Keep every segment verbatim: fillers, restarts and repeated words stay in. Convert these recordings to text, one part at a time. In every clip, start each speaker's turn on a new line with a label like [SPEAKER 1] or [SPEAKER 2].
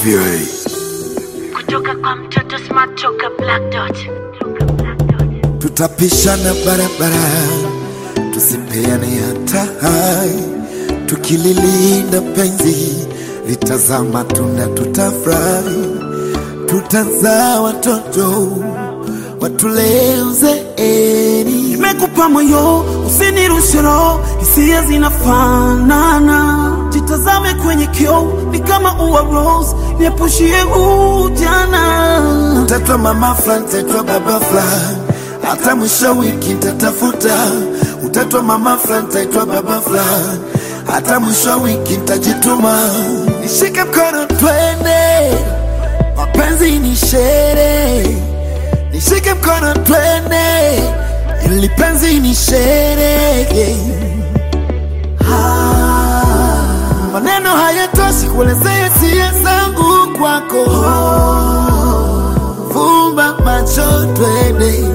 [SPEAKER 1] V A.
[SPEAKER 2] Kutoka kwa mtoto smart toka Black Dot.
[SPEAKER 1] Tutapishana barabara, tusipeane hata hai. Tukililinda penzi, litazama tunda tutafurahi. Tutazaa watoto, watule uzeeni.
[SPEAKER 3] Nimekupa moyo, usinirushe roho, hisia zinafanana. Jitazame kwenye kioo, ni kama ua rose, niepushie ujana.
[SPEAKER 1] Utatwa mama fulani, utatwa baba fulani, hata mwisho wiki nitatafuta. Utatwa mama fulani, utatwa baba fulani, hata mwisho wiki nitajituma. Nishike mkono twende, mapenzi ni sherehe. Nishike mkono twende, ili penzi ni sherehe. Maneno hayatoshi kuelezea hisia zangu kwako. Fumba macho twende.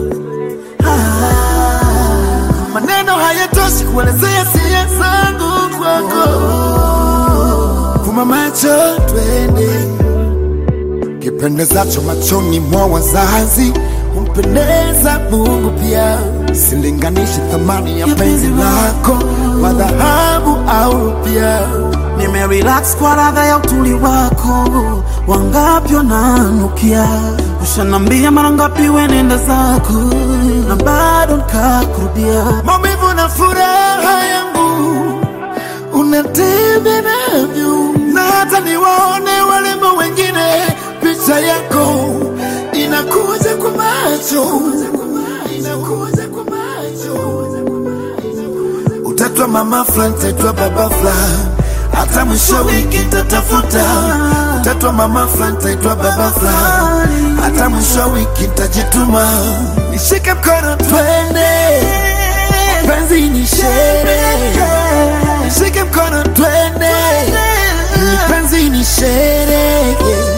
[SPEAKER 1] Maneno hayatoshi kuelezea hisia zangu kwako. Fumba macho twende. Kipendezacho machoni mwa wazazi, umpendeza Mungu pia. Silinganishi thamani ya penzi lako kwa dhahabu au rupia.
[SPEAKER 3] Nimerelax kwa ladha ya utuli wako, wangapi wananukia. Ushanambia mara ngapi wenenda zako, na bado nikakurudia.
[SPEAKER 1] Maumivu na furaha yangu unatembea navyo, na hata niwaone walema wengine, picha yako inakuja kwa macho, inakuja kwa macho. Utatwa mama fulani, utatwa baba fulani, hata mwisho wiki nitatafuta. Utatwa mama fulani, utatwa baba fulani, hata mwisho wiki nitajituma. Nishike mkono twende, penzi ni sherehe. Nishike mkono twende, penzi ni sherehe.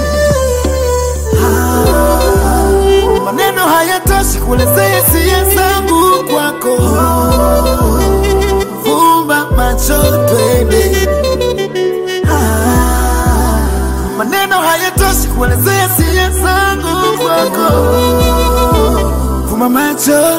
[SPEAKER 1] Maneno hayatoshi kuelezea hisia zangu kwako. Fumba macho twende. Maneno hayatoshi kuelezea hisia zangu kwako. Fumba macho